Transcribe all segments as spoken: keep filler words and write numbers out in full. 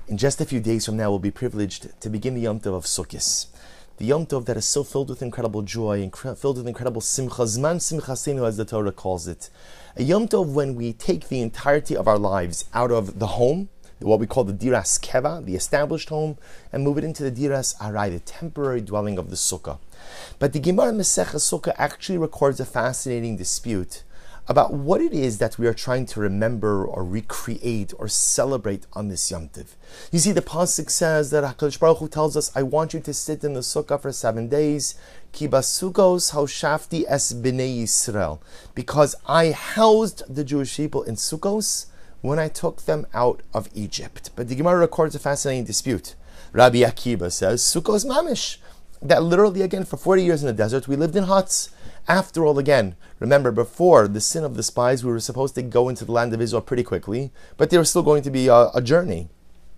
In just a few days from now, we'll be privileged to begin the Yom Tov of Sukkot. The Yom Tov that is so filled with incredible joy and filled with incredible simcha, Zman Simchasenu as the Torah calls it. A Yom Tov when we take the entirety of our lives out of the home, what we call the Diras Keva, the established home, and move it into the Diras Arai, the temporary dwelling of the Sukkah. But the Gemara Masechah Sukkah actually records a fascinating dispute about what it is that we are trying to remember or recreate or celebrate on this Yom Tov. You see, the Pasuk says that HaKadosh Baruch Hu tells us, I want you to sit in the Sukkah for seven days, Ki basukos haushafti es b'nei Yisrael, because I housed the Jewish people in Sukkos when I took them out of Egypt. But the Gemara records a fascinating dispute. Rabbi Akiva says, Sukkos mamish, that literally, again, for forty years in the desert, we lived in huts. After all, again, remember, before the sin of the spies, we were supposed to go into the land of Israel pretty quickly, but there was still going to be a, a journey,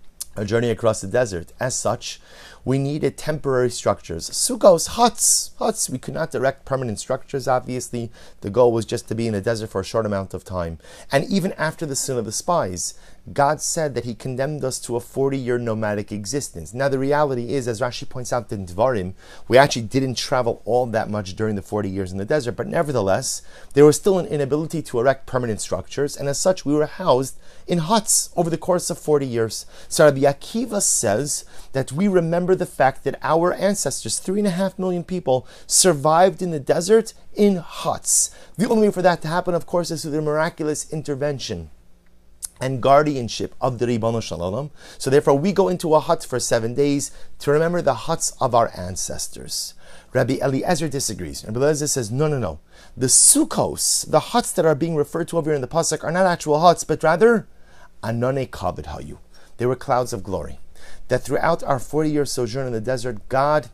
a journey across the desert. As such, we needed temporary structures. Sukkos, huts, huts. We could not erect permanent structures, obviously. The goal was just to be in the desert for a short amount of time. And even after the sin of the spies, God said that He condemned us to a forty-year nomadic existence. Now the reality is, as Rashi points out in Dvarim, we actually didn't travel all that much during the forty years in the desert, but nevertheless, there was still an inability to erect permanent structures, and as such, we were housed in huts over the course of forty years. So Rabbi Akiva says that we remember the fact that our ancestors, three and a half million people, survived in the desert in huts. The only way for that to happen, of course, is through the miraculous intervention and guardianship of the Ribono Shel Olam. So therefore, we go into a hut for seven days to remember the huts of our ancestors. Rabbi Eliezer disagrees. Rabbi Eliezer says, no, no, no. The sukkos, the huts that are being referred to over here in the pasuk, are not actual huts, but rather anone kavod hayu. They were clouds of glory. That throughout our forty-year sojourn in the desert, God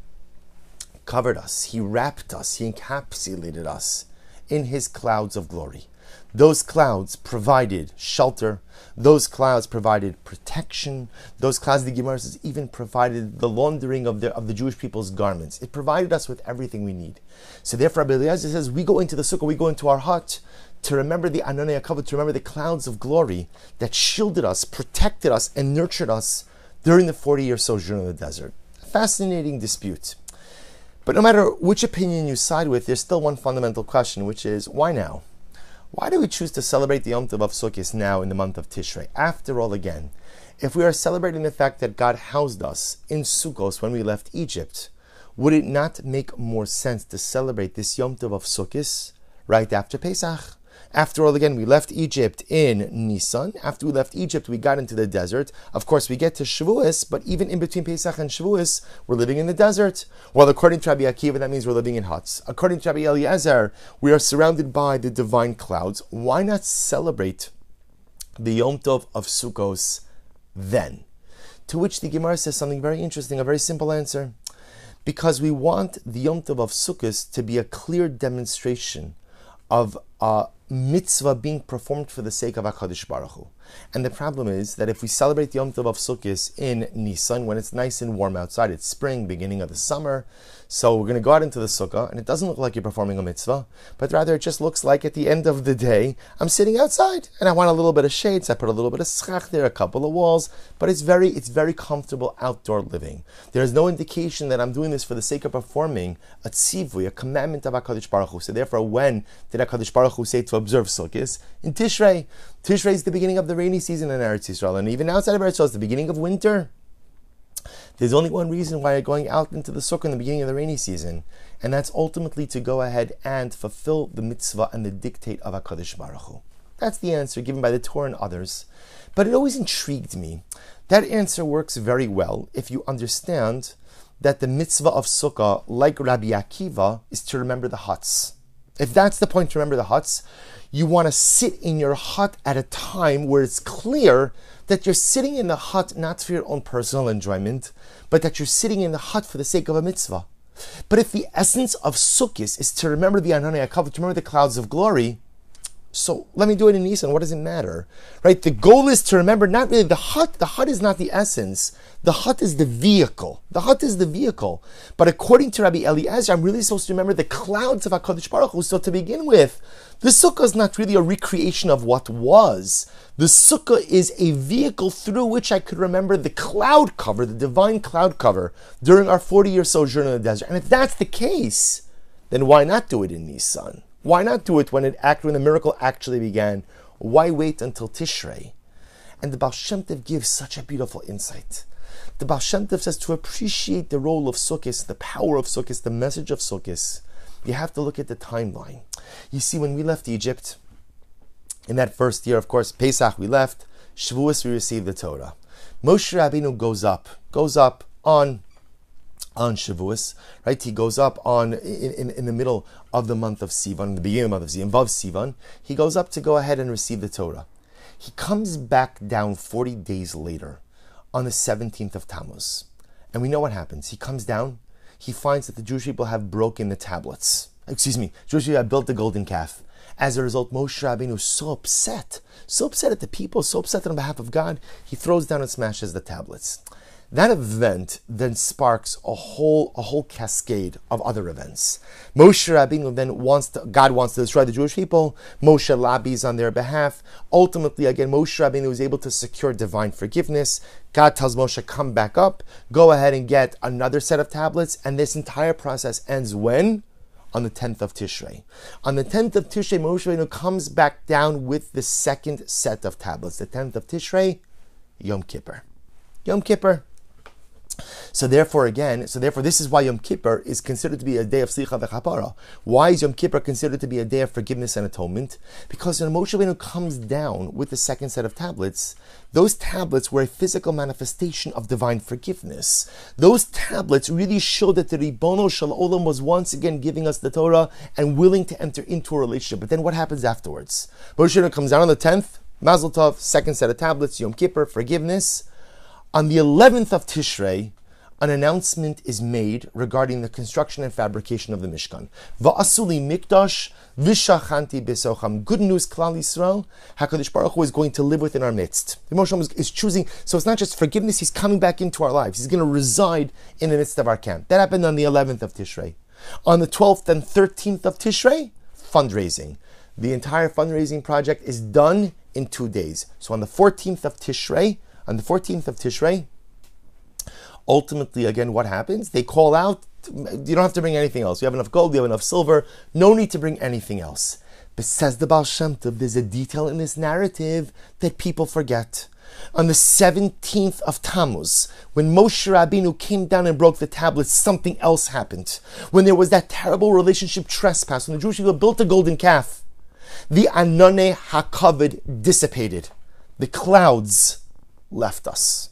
covered us. He wrapped us. He encapsulated us in His clouds of glory. Those clouds provided shelter. Those clouds provided protection. Those clouds, the Gemara says, even provided the laundering of the of the Jewish people's garments. It provided us with everything we need. So therefore, Rabbi Eliezer says, we go into the sukkah, we go into our hut to remember the Anonei HaKavod, to remember the clouds of glory that shielded us, protected us, and nurtured us during the forty-year sojourn in the desert. A fascinating dispute. But no matter which opinion you side with, there's still one fundamental question, which is, why now? Why do we choose to celebrate the Yom Tov of Sukkot now in the month of Tishrei? After all, again, if we are celebrating the fact that God housed us in Sukkot when we left Egypt, would it not make more sense to celebrate this Yom Tov of Sukkot right after Pesach? After all, again, we left Egypt in Nisan. After we left Egypt, we got into the desert. Of course, we get to Shavuos, but even in between Pesach and Shavuos, we're living in the desert. Well, according to Rabbi Akiva, that means we're living in huts. According to Rabbi Eliezer, we are surrounded by the divine clouds. Why not celebrate the Yom Tov of Sukkos then? To which the Gemara says something very interesting, a very simple answer. Because we want the Yom Tov of Sukkos to be a clear demonstration of a mitzvah being performed for the sake of HaKadosh Baruch Hu. And the problem is that if we celebrate the Yom Tov of Sukkot in Nisan, when it's nice and warm outside, it's spring, beginning of the summer, so we're going to go out into the sukkah, and it doesn't look like you're performing a mitzvah, but rather it just looks like at the end of the day, I'm sitting outside, and I want a little bit of shades, I put a little bit of schach there, a couple of walls, but it's very it's very comfortable outdoor living. There's no indication that I'm doing this for the sake of performing a tzivui, a commandment of HaKadosh Baruch Hu. So therefore, when did HaKadosh Baruch Hu say to observe Sukkot? In Tishrei. Tishrei is the beginning of the rainy season in Eretz Yisrael, and even outside of Eretz Yisrael, it's the beginning of winter. There's only one reason why you're going out into the sukkah in the beginning of the rainy season, and that's ultimately to go ahead and fulfill the mitzvah and the dictate of HaKadosh Baruch Hu. That's the answer given by the Torah and others. But it always intrigued me. That answer works very well if you understand that the mitzvah of sukkah, like Rabbi Akiva, is to remember the huts. If that's the point, to remember the huts, you want to sit in your hut at a time where it's clear that you're sitting in the hut not for your own personal enjoyment, but that you're sitting in the hut for the sake of a mitzvah. But if the essence of Sukkot is to remember the Anonei HaKavod, to remember the clouds of glory, so let me do it in Nisan. What does it matter? Right? The goal is to remember not really the hut. The hut is not the essence. The hut is the vehicle. The hut is the vehicle. But according to Rabbi Eliezer, I'm really supposed to remember the clouds of HaKadosh Baruch Hu. So to begin with, the sukkah is not really a recreation of what was. The sukkah is a vehicle through which I could remember the cloud cover, the divine cloud cover, during our forty-year sojourn in the desert. And if that's the case, then why not do it in Nisan? Why not do it when it act, when the miracle actually began? Why wait until Tishrei? And the Baal Shem Tov gives such a beautiful insight. The Baal Shem Tov says to appreciate the role of Sukkot, the power of Sukkot, the message of Sukkot, you have to look at the timeline. You see, when we left Egypt, in that first year, of course, Pesach we left, Shavuos we received the Torah. Moshe Rabbeinu goes up, goes up on, on Shavuos, right? He goes up on in, in, in the middle of the month of Sivan, the beginning of the month of Sivan, above Sivan. He goes up to go ahead and receive the Torah. He comes back down forty days later, on the seventeenth of Tammuz. And we know what happens. He comes down, he finds that the Jewish people have broken the tablets. Excuse me, Jewish people have built the golden calf. As a result, Moshe Rabbeinu is so upset, so upset at the people, so upset on behalf of God, he throws down and smashes the tablets. That event then sparks a whole a whole cascade of other events. Moshe Rabbeinu then wants to, God wants to destroy the Jewish people. Moshe lobbies on their behalf. Ultimately, again, Moshe Rabbeinu is able to secure divine forgiveness. God tells Moshe, come back up, go ahead and get another set of tablets, and this entire process ends when? On the tenth of Tishrei. On the tenth of Tishrei, Moshe Rabbeinu comes back down with the second set of tablets. The tenth of Tishrei, Yom Kippur. Yom Kippur. So therefore, again, so therefore, this is why Yom Kippur is considered to be a day of Slicha v'Chapara. Why is Yom Kippur considered to be a day of forgiveness and atonement? Because when Moshe Rabbeinu comes down with the second set of tablets, those tablets were a physical manifestation of divine forgiveness. Those tablets really show that the Ribono Shel Olam was once again giving us the Torah and willing to enter into a relationship. But then what happens afterwards? Moshe Rabbeinu comes down on the tenth, Mazel Tov, second set of tablets, Yom Kippur, forgiveness. On the eleventh of Tishrei, an announcement is made regarding the construction and fabrication of the Mishkan. Va'asuli mikdash v'shachanti besocham. Good news, Klal Yisrael. HaKadosh Baruch Hu is going to live within our midst. The Moshe Rabbeinu is choosing, so it's not just forgiveness, he's coming back into our lives. He's going to reside in the midst of our camp. That happened on the eleventh of Tishrei. On the twelfth and thirteenth of Tishrei, fundraising. The entire fundraising project is done in two days. So on the fourteenth of Tishrei, on the fourteenth of Tishrei, ultimately, again, what happens? They call out, you don't have to bring anything else. You have enough gold, you have enough silver, no need to bring anything else. But says the Baal Shem Tov, there's a detail in this narrative that people forget. On the seventeenth of Tammuz, when Moshe Rabbeinu came down and broke the tablets, something else happened. When there was that terrible relationship trespass, when the Jewish people built a golden calf, the Anane HaKavod dissipated. The clouds left us.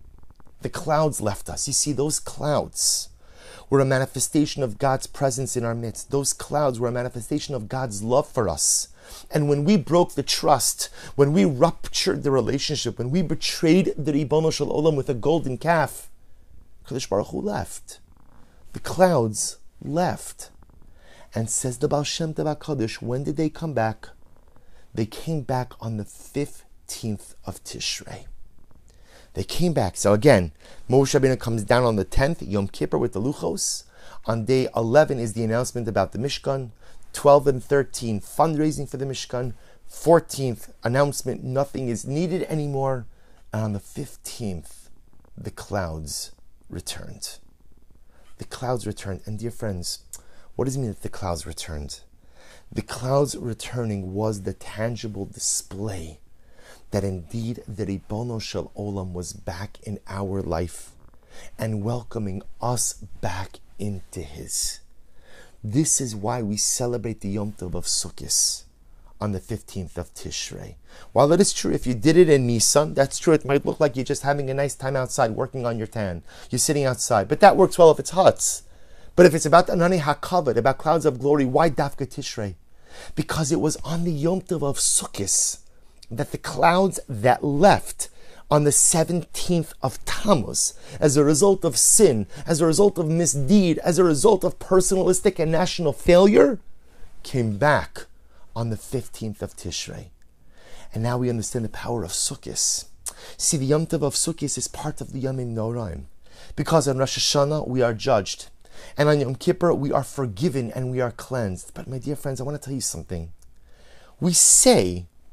The clouds left us. You see, those clouds were a manifestation of God's presence in our midst. Those clouds were a manifestation of God's love for us. And when we broke the trust, when we ruptured the relationship, when we betrayed the Ribono Shel Olam with a golden calf, Kadosh Baruch Hu left. The clouds left. And says the Baal Shem Tov HaKadosh, when did they come back? They came back on the fifteenth of Tishrei. They came back. So again, Moshe Rabbeinu comes down on the tenth, Yom Kippur with the Luchos. On day eleven is the announcement about the Mishkan. twelve and thirteen, fundraising for the Mishkan. fourteenth, announcement, nothing is needed anymore. And on the fifteenth, the clouds returned. The clouds returned. And dear friends, what does it mean that the clouds returned? The clouds returning was the tangible display that indeed the Ribono Shel Olam was back in our life and welcoming us back into His. This is why we celebrate the Yom Tov of Sukkot on the fifteenth of Tishrei. While it is true, if you did it in Nisan, that's true, it might look like you're just having a nice time outside working on your tan. You're sitting outside, but that works well if it's hot. But if it's about Anani HaKavod, about clouds of glory, why Dafka Tishrei? Because it was on the Yom Tov of Sukkot that the clouds that left on the seventeenth of Tammuz, as a result of sin, as a result of misdeed, as a result of personalistic and national failure, came back on the fifteenth of Tishrei. And now we understand the power of Sukkot. See, the Yom Tov of Sukkot is part of the Yomim Noraim, because on Rosh Hashanah we are judged, and on Yom Kippur we are forgiven and we are cleansed. But my dear friends, I want to tell you something. We say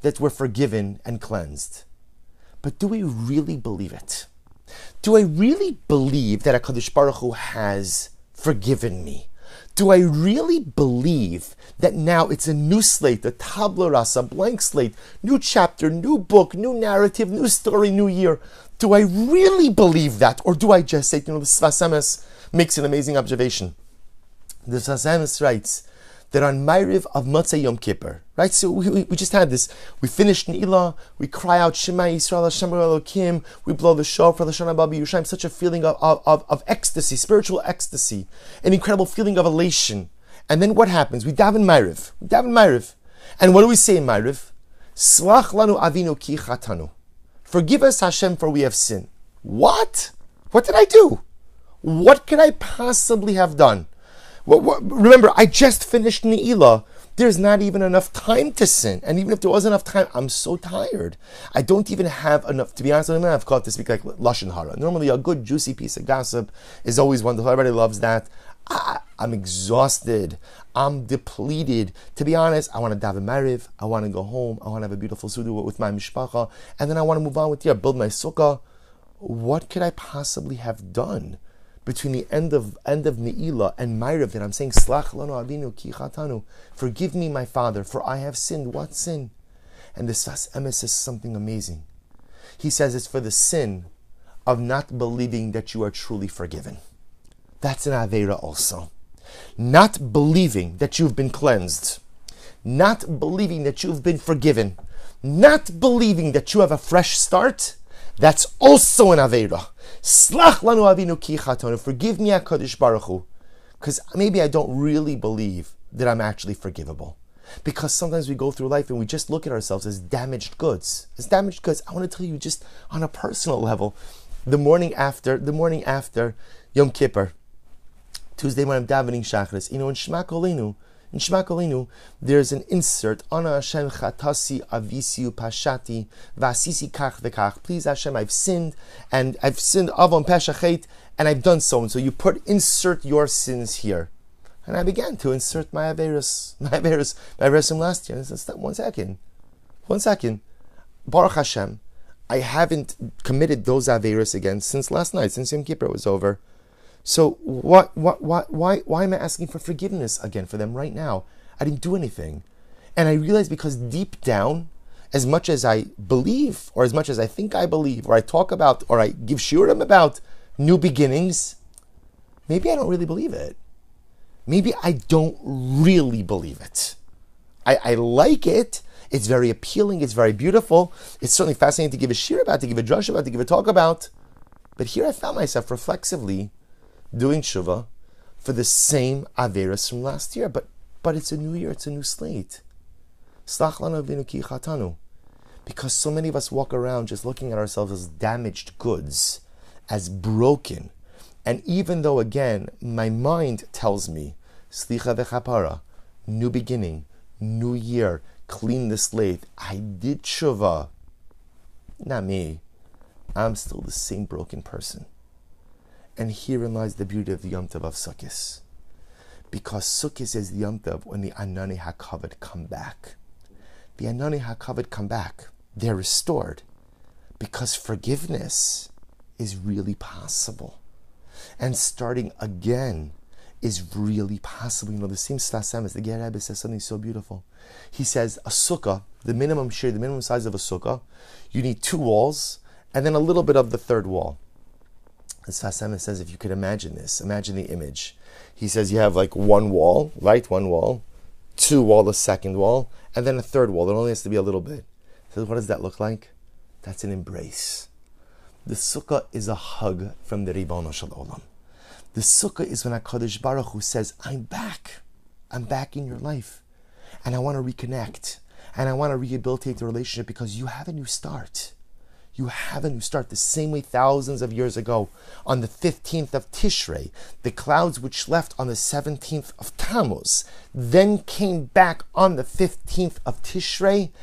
that we're forgiven and cleansed. But do we really believe it? Do I really believe that HaKadosh Baruch Hu has forgiven me? Do I really believe that now it's a new slate, a tabla rasa, blank slate, new chapter, new book, new narrative, new story, new year? Do I really believe that? Or do I just say, you know, the Sfas Emes makes an amazing observation. The Sfas Emes writes that on Ma'ariv of Motzei Yom Kippur, right? So we, we, we just had this. We finished Ne'ilah, we cry out Shema Yisrael Hashem Elokim, we blow the shofar, the Shana Babi Yerushalayim, such a feeling of, of, of, of ecstasy, spiritual ecstasy, an incredible feeling of elation. And then what happens? We daven Ma'ariv, we daven Ma'ariv. And what do we say in Ma'ariv? Slach lanu avinu ki chatanu. Forgive us, Hashem, for we have sinned. What? What did I do? What could I possibly have done? What, what, remember, I just finished Ne'ilah. There's not even enough time to sin. And even if there was enough time, I'm so tired. I don't even have enough, to be honest, I don't have caught to speak like Lashon Hara. Normally, a good, juicy piece of gossip is always wonderful. Everybody loves that. I, I'm exhausted. I'm depleted. To be honest, I want to daven Ma'ariv. I want to go home. I want to have a beautiful sudu with my mishpacha. And then I want to move on with, yeah, build my sukkah. What could I possibly have done between the end of end of Ne'ilah and Ma'ariv that I'm saying, Slach lanu avinu ki chatanu, forgive me, my father, for I have sinned. What sin? And the Sfas Emes says something amazing. He says it's for the sin of not believing that you are truly forgiven. That's an Aveira also. Not believing that you've been cleansed. Not believing that you've been forgiven. Not believing that you have a fresh start. That's also an Aveira. Slach lanu avinu ki chatanu. Forgive me, HaKadosh Baruch Hu, because maybe I don't really believe that I'm actually forgivable. Because sometimes we go through life and we just look at ourselves as damaged goods. As damaged goods. I want to tell you just on a personal level, the morning after, the morning after Yom Kippur, Tuesday morning davening Shachris, you know, in Shema Kolenu, in Shema Kolenu, there's an insert, Ana Hashem chatasi avisiu pashati vasisi kach v'kach. Please Hashem, I've sinned, and I've sinned avon peshachet, and I've done so. And so you put, insert your sins here. And I began to insert my Averis, my Averis, my Averis from last year. And I said, one second, one second. Baruch Hashem, I haven't committed those Averis again since last night, since Yom Kippur was over. So what, what, what, why, why am I asking for forgiveness again for them right now? I didn't do anything. And I realized because deep down, as much as I believe, or as much as I think I believe, or I talk about, or I give shiurim about new beginnings, maybe I don't really believe it. Maybe I don't really believe it. I, I like it. It's very appealing. It's very beautiful. It's certainly fascinating to give a shir about, to give a drush about, to give a talk about. But here I found myself reflexively doing tshuva for the same averas from last year, but but it's a new year, it's a new slate. Slach lanu avinu ki chatanu. Because so many of us walk around just looking at ourselves as damaged goods, as broken. And even though, again, my mind tells me, slicha v'chapara, new beginning, new year, clean the slate, I did tshuva. Not me. I'm still the same broken person. And herein lies the beauty of the Yom Tov of Sukkot. Because Sukkot is the Yom Tov when the Anani HaKavod come back. The Anani HaKavod come back. They're restored. Because forgiveness is really possible. And starting again is really possible. You know, the same Sfas Emes, the Ger Rebbe says something so beautiful. He says, a sukkah, the minimum share, the minimum size of a sukkah, you need two walls, and then a little bit of the third wall. As Sfas Emes says, if you could imagine this, imagine the image. He says you have like one wall, right? One wall, two wall, the second wall, and then a third wall. It only has to be a little bit. He says, what does that look like? That's an embrace. The sukkah is a hug from the Ribono Shel Olam. The sukkah is when HaKadosh Baruch Hu says, I'm back. I'm back in your life. And I want to reconnect. And I want to rehabilitate the relationship because you have a new start. You have a new start. The same way thousands of years ago, on the fifteenth of Tishrei, the clouds which left on the seventeenth of Tammuz, then came back on the fifteenth of Tishrei,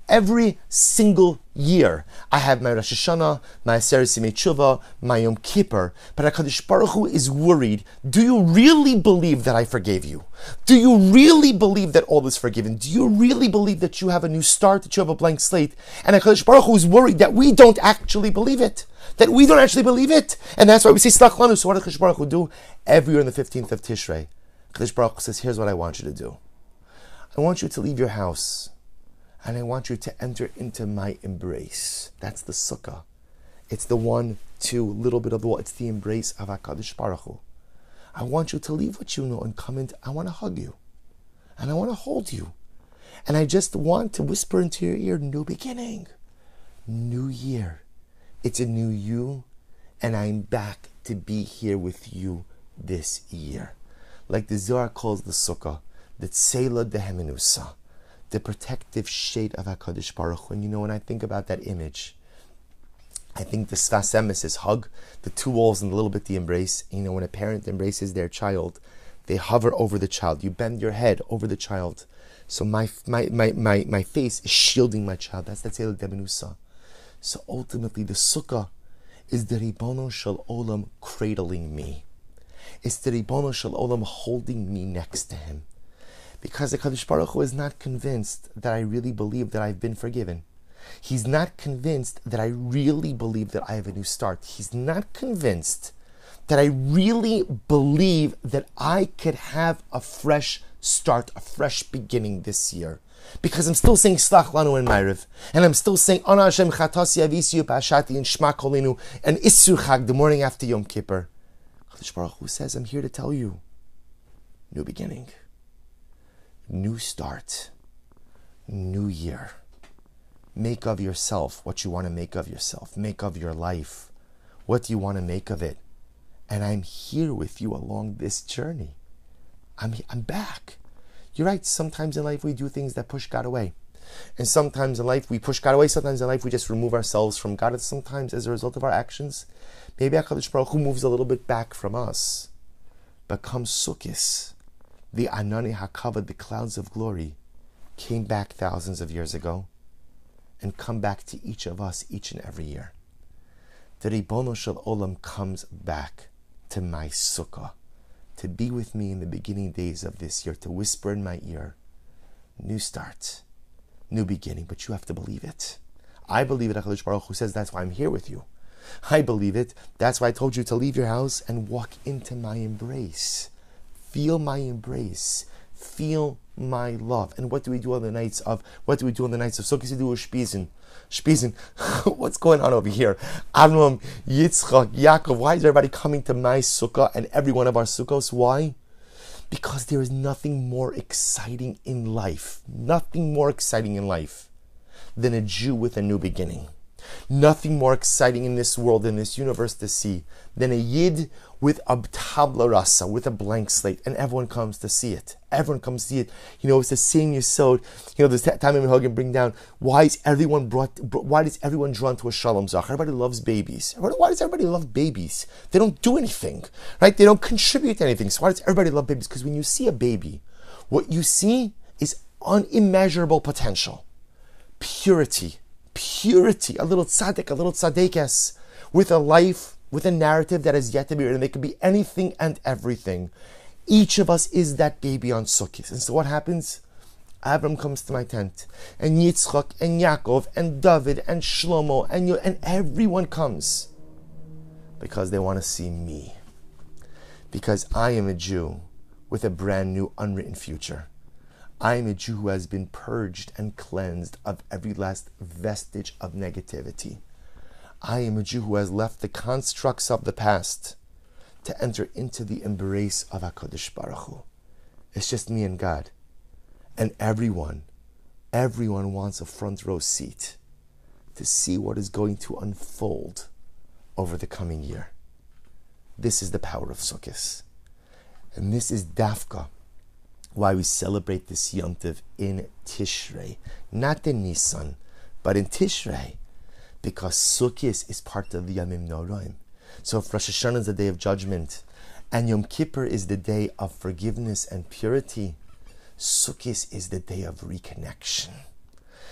every single year, I have my Rosh Hashanah, my Aseret Yemei Tshuva, my Yom Kippur, but HaKadosh Baruch Hu is worried, do you really believe that I forgave you? Do you really believe that all is forgiven? Do you really believe that you have a new start, that you have a blank slate? And HaKadosh Baruch Hu is worried that we don't actually believe it. That we don't actually believe it. And that's why we say Slach Lanu. So what does HaKadosh Baruch Hu do? Every year on the fifteenth of Tishrei, HaKadosh Baruch Hu says, here's what I want you to do. I want you to leave your house, and I want you to enter into my embrace. That's the sukkah. It's the one, two, little bit of the wall. It's the embrace of HaKadosh Baruch Hu. I want you to leave what you know and come into, I want to hug you. And I want to hold you. And I just want to whisper into your ear, new beginning. New year. It's a new you, and I'm back to be here with you this year. Like the Zohar calls the sukkah, the Tzela Dehemenusa, the protective shade of HaKadosh Baruch Hu. And you know, when I think about that image, I think the Sfas Emes is hug, the two walls and a little bit the embrace. You know, when a parent embraces their child, they hover over the child. You bend your head over the child. So my my my my, my face is shielding my child. That's the Tzela Dehemenusa. So ultimately, the sukkah is the Ribono Shel Olam cradling me. It's the Ribono Shel Olam holding me next to him. Because the Kadosh Baruch Hu is not convinced that I really believe that I've been forgiven. He's not convinced that I really believe that I have a new start. He's not convinced that I really believe that I could have a fresh start, a fresh beginning this year. Because I'm still saying Slach Lanu and Ma'ariv, and I'm still saying Ana Hashem Chatasi Avisiyu Pashati and Shma Kolinu and Isur Chag the morning after Yom Kippur. Kadosh Baruch Hu says, I'm here to tell you, new beginning, new start, new year. Make of yourself what you want to make of yourself. Make of your life what do you want to make of it. And I'm here with you along this journey. I'm I'm back. You're right, sometimes in life we do things that push God away. And sometimes in life we push God away, sometimes in life we just remove ourselves from God. And sometimes as a result of our actions, maybe HaKadosh Baruch Hu moves a little bit back from us. But come Sukkis, the Anani HaKavod, the clouds of glory, came back thousands of years ago and come back to each of us each and every year. The Ribono Shel Olam comes back to my Sukkah, to be with me in the beginning days of this year, to whisper in my ear, new start, new beginning, but you have to believe it. I believe it, HaKadosh Baruch Hu says, that's why I'm here with you. I believe it, that's why I told you to leave your house and walk into my embrace. Feel my embrace. Feel my love. And what do we do on the nights of, what do we do on the nights of Sukkot? We do a Shpizin. Shpizin. What's going on over here? Avram, Yitzchak, Yaakov. Why is everybody coming to my sukkah and every one of our sukkahs? Why? Because there is nothing more exciting in life, nothing more exciting in life than a Jew with a new beginning. Nothing more exciting in this world, in this universe to see, than a Yid with a tabla rasa, with a blank slate, and everyone comes to see it. Everyone comes to see it. You know, it's the same Yesod. You know, there's time in Hogan bring down, why is everyone brought, why is everyone drawn to a Shalom Zach? Everybody loves babies. Why does everybody love babies? They don't do anything, right? They don't contribute to anything. So why does everybody love babies? Because when you see a baby, what you see is unimmeasurable potential, purity, purity, a little tzaddik, a little tzaddikes, with a life, with a narrative that is yet to be written. They could be anything and everything. Each of us is that baby on Sukkot. And so what happens? Avram comes to my tent, and Yitzchak, and Yaakov, and David, and Shlomo, and you, and everyone comes because they want to see me. Because I am a Jew with a brand new unwritten future. I am a Jew who has been purged and cleansed of every last vestige of negativity. I am a Jew who has left the constructs of the past to enter into the embrace of HaKadosh Baruch Hu. It's just me and God. And everyone, everyone wants a front row seat to see what is going to unfold over the coming year. This is the power of Sukkot. And this is Dafka, why we celebrate this Yom Tov in Tishrei, not in Nisan, but in Tishrei, because Sukkot is part of the Yamim Noraim. So if Rosh Hashanah is the day of judgment, and Yom Kippur is the day of forgiveness and purity, Sukkot is the day of reconnection.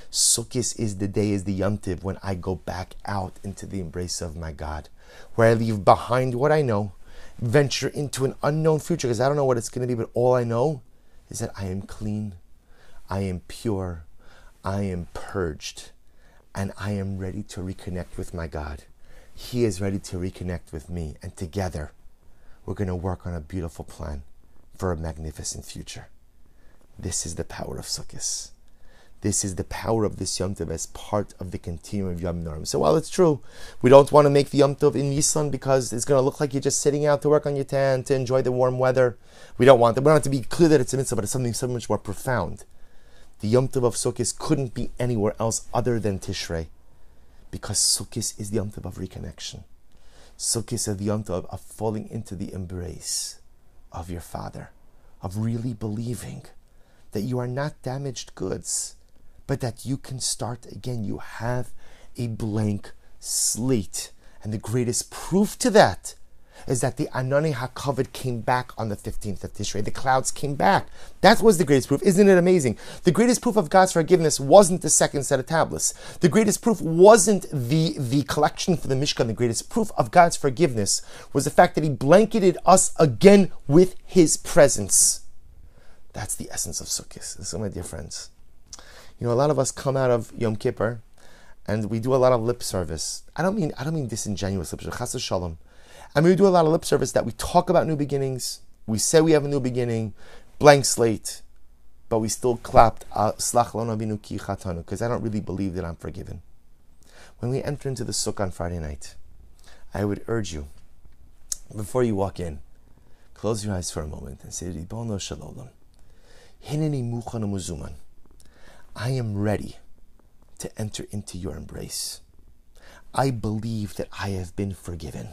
Sukkot is the day, is the Yom Tov, when I go back out into the embrace of my God, where I leave behind what I know, venture into an unknown future, because I don't know what it's going to be, but all I know is that I am clean, I am pure, I am purged, and I am ready to reconnect with my God. He is ready to reconnect with me, and together we're going to work on a beautiful plan for a magnificent future. This is the power of Sukkot. This is the power of this Yom Tov as part of the continuum of Yom Norim. So while it's true, we don't want to make the Yom Tov in Nisan because it's going to look like you're just sitting out to work on your tent, to enjoy the warm weather. We don't want that. We don't have to be clear that it's a mitzvah, but it's something so much more profound. The Yom Tov of Sukkot couldn't be anywhere else other than Tishrei, because Sukkot is the Yom Tov of reconnection. Sukkot is the Yom Tov of falling into the embrace of your Father, of really believing that you are not damaged goods, but that you can start again. You have a blank slate. And the greatest proof to that is that the Anani HaKavod came back on the fifteenth of Tishrei. The clouds came back. That was the greatest proof. Isn't it amazing? The greatest proof of God's forgiveness wasn't the second set of tablets. The greatest proof wasn't the, the collection for the Mishkan. The greatest proof of God's forgiveness was the fact that He blanketed us again with His presence. That's the essence of Sukkot. So, my dear friends, you know, a lot of us come out of Yom Kippur and we do a lot of lip service. I don't mean I don't mean disingenuous lip service, chas v'shalom. I mean, we do a lot of lip service that we talk about new beginnings. We say we have a new beginning, blank slate, but we still clapped Slach Lanu Avinu Ki Chatanu, because I don't really believe that I'm forgiven. When we enter into the sukkah on Friday night, I would urge you, before you walk in, close your eyes for a moment and say, Ribono Shel Olam, Hineni Muchan Muzuman. I am ready to enter into your embrace. I believe that I have been forgiven.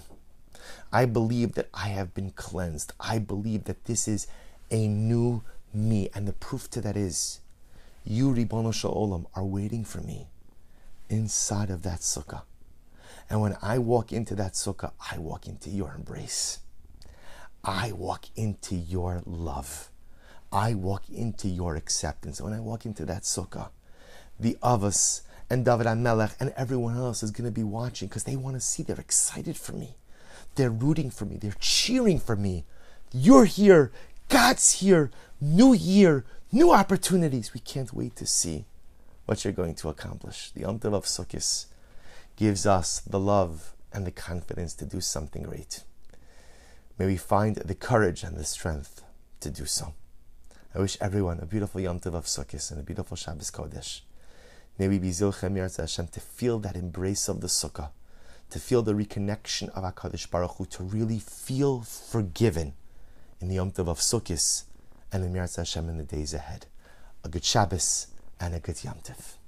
I believe that I have been cleansed. I believe that this is a new me. And the proof to that is, you, Ribono Shel Olam, are waiting for me inside of that sukkah. And when I walk into that sukkah, I walk into your embrace. I walk into your love. I walk into your acceptance. When I walk into that sukkah, the Avos and David HaMelech and everyone else is going to be watching, because they want to see. They're excited for me. They're rooting for me. They're cheering for me. You're here. God's here. New year. New opportunities. We can't wait to see what you're going to accomplish. The Yom Tov of Sukkot gives us the love and the confidence to do something great. May we find the courage and the strength to do so. I wish everyone a beautiful Yom Tov of Sukkot and a beautiful Shabbos Kodesh. May we be Zilchem Yirtzeh Hashem to feel that embrace of the Sukkah, to feel the reconnection of HaKadosh Baruch Hu, to really feel forgiven in the Yom Tov of Sukkot and in Yirtzeh Hashem in the days ahead. A good Shabbos and a good Yom Tov.